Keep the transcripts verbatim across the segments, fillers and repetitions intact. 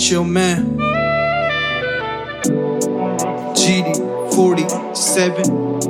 It's your man G D forty-seven.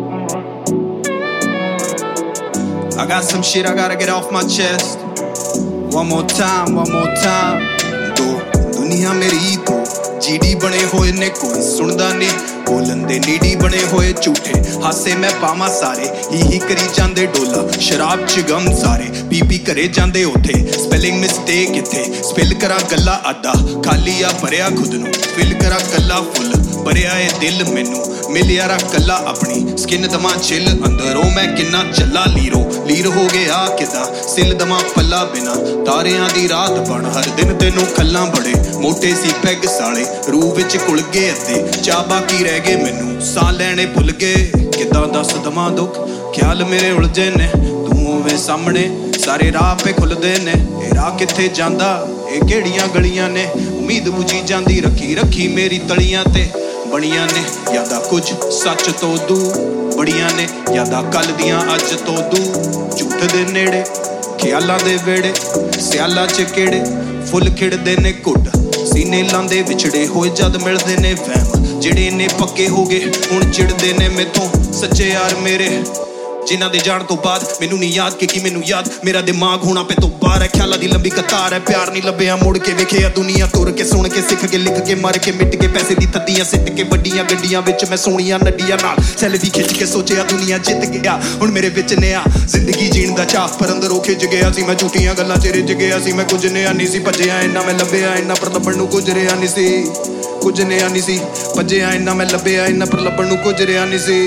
I got some shit I gotta get off my chest. One more time, one more time. Do दुनिया मेरी तो GD बने होए ने कोई सुनदा नहीं बोलन दे नीडी बने होए झूठे हासे मैं पावा सारे ही ही करी जांदे डोला शराब च गम सारे पी पी करे जांदे उथे स्पेलिंग मिस्टेक इथे स्पिल करा गल्ला आदा खाली आ भरिया खुद नू फिल करा कल्ला फुल भरिया ए दिल मैनू मिलिया रा कल्ला अपनी स्किन दमा चिल अंदरों मैं किन्ना चला लीरो लीर हो गया किदा सिल दमा पल्ला बिना तारियां दी रात बन हर दिन तेनू खल्ला बड़े मोटे सी पैग साले रूह विच घुल गए अद्धे चा बाकी रह गए मैनू साह लैने भुल गए किदां दस दमा दुख ख्याल मेरे उलझे ने तू होवे सामने सारे राह पे खुलदे ने ए राह किथे जांदा ए किहड़ियां गलियां ने उम्मीद बुझी जांदी रखी रखी मेरी तलियां ते बड़ियां ने यादा कुछ सच तो दू बड़ियां ने यादा कल दियां अज तो दू झूठ दे नेड़े ख्यालां दे वेड़े सियाला च केड़े फुल खिड़दे ने घुट सीने लांदे विछड़े होए जद मिलदे ने वहम जेड़े ने पक्के हो गए हुण चिड़दे ने मैथों सच्चे यार मेरे जिन्हां दे जाण तो बाद मैनू नहीं याद कि की मैनू याद मेरा दिमाग होना पे तो बाहर है ख्यालां दी लंबी कतार है प्यार नहीं लभ्या मुड़ के वेखिया दुनिया तुर के सुन के सिख के लिख के मर के मिट के पैसे दी थद्दियां सिट के वड्डियां गड्डियां विच मैं सोहणियां नड्डियां नाल सैल्फी खिच के सोचिया दुनिया जित गया हुण मेरे विच ने आ जिंदगी जीण दा चाह पर अंदरों खिच गया सी मैं झूठियां गल्लां च रिझ गया सी मैं कुछ नेहा नहीं सी भज्जिया इन्ना मैं लभ्या इन्ना पर लभण नू कुछ रिहा नहीं सी कुछ नेहा नहीं सी भज्जिया इन्ना मैं लभ्या इन्ना पर लभण नू कुछ रिहा नहीं सी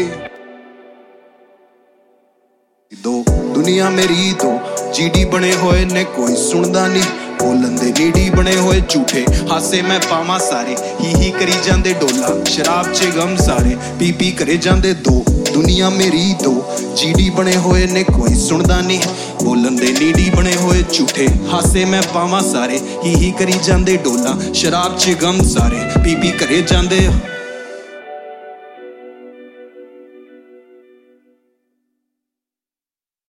दो दुनिया मेरी तो जीडी बने होए ने कोई सुनदा नहीं बोलन दे नीडी बने होए झूठे हासे मैं पावा सारे ही ही करी जांदे डोला शराब च गम सारे पी पी करे जांदे दो दुनिया मेरी दो जीडी बने होए ने कोई सुनदा नहीं बोलन दे नीडी बने होए झूठे हासे मैं पावा सारे ही ही करी जांदे डोला शराब च गम सारे पी पी करे जांदे